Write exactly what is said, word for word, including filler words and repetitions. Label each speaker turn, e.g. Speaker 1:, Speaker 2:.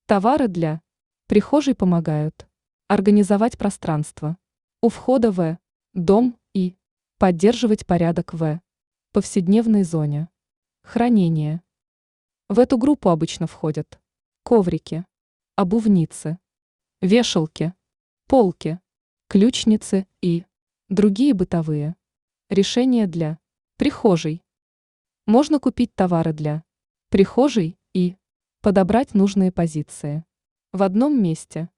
Speaker 1: Товары для прихожей помогают организовать пространство у входа в дом и поддерживать порядок в повседневной зоне. Хранение. В эту группу обычно входят коврики, обувницы, вешалки, полки, ключницы и другие бытовые решения для прихожей. Можно купить товары для прихожей и подобрать нужные позиции в одном месте.